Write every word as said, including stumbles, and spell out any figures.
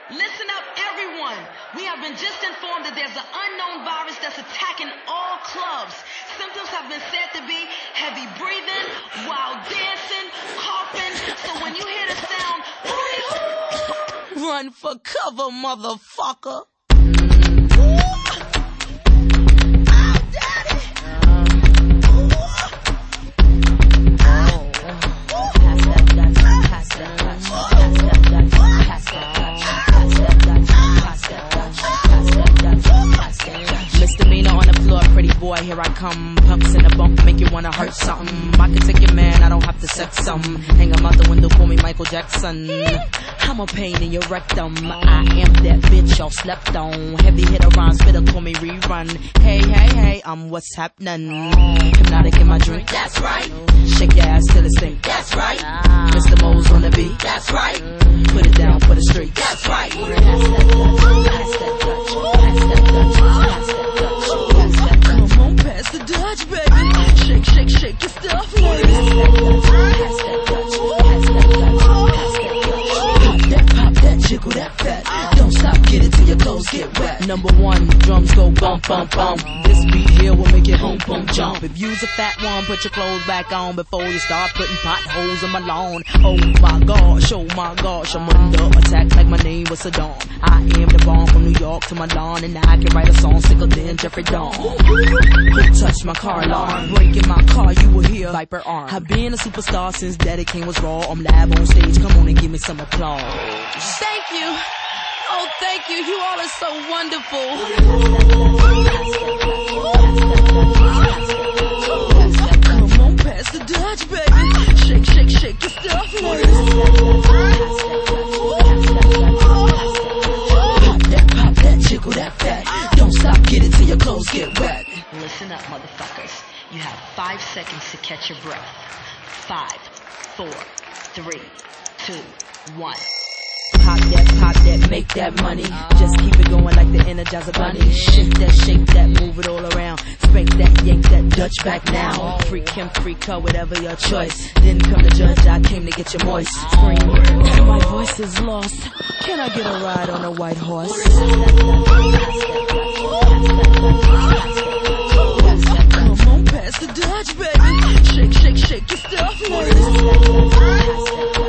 Listen up, everyone. We have been just informed that there's an unknown virus that's attacking all clubs. Symptoms have been said to be heavy breathing, wild dancing, coughing. So when you hear the sound, hooty-hoo, run for cover, motherfucker. Boy, here I come, pumps in the bump, make you wanna hurt something. I can take your man, I don't have to sex some. Hang him out the window, call me Michael Jackson. I'm a pain in your rectum. I am that bitch y'all slept on. Heavy hitter rhyme, spitter, call me rerun. Hey, hey, hey, I'm what's happening. Hypnotic in my drink, that's right. Shake your ass till it stink, that's right. Mister Mo's on the beat, that's right. Put it down for the street, that's right. Pass that Dutch, pass that Dutch, pass that Dutch, pass that Dutch. Come on, pass the Dutch, baby. Shake, shake, shake your stuff, ladies. Pass that Dutch, pass that Dutch, pass that Dutch. Pop that, pop that, jiggle that fat. Don't stop, get it till your clothes get wet. Number one, drums go bump, bump, bump. This beat here will make it boom, boom, jump. If you's a fat one, put your clothes back on before you start putting potholes in my lawn. Oh my gosh, oh my gosh, I'm under attack like my name was Saddam. I am the bomb from New York to Milan, and I can write a song sicker than Jeffrey Dawn. Who touched my car alarm? Breaking my car, you will hear Viper arm. I've been a superstar since Daddy King was raw. I'm live on stage, come on and give me some applause. Thank you. Oh, thank you. You all are so wonderful. Come on, pass the Dutch, baby. Shake, shake, shake your stuff, ladies. Pop that, pop that, jiggle that fat. Don't stop, get it till your clothes get wet. Listen up, motherfuckers. You have five seconds to catch your breath. Five, four, three, two, one. Pop that, pop that, make that money. Just keep it going like the Energizer Bunny. Shake that, shake that, move it all around. Spank that, yank that, Dutch back now. Freak him, freak her, whatever your choice. Didn't come to judge, I came to get you moist. Scream, my voice is lost. Can I get a ride on a white horse? Come on, pass the Dutch, baby. Shake, shake, shake your stuff, ladies.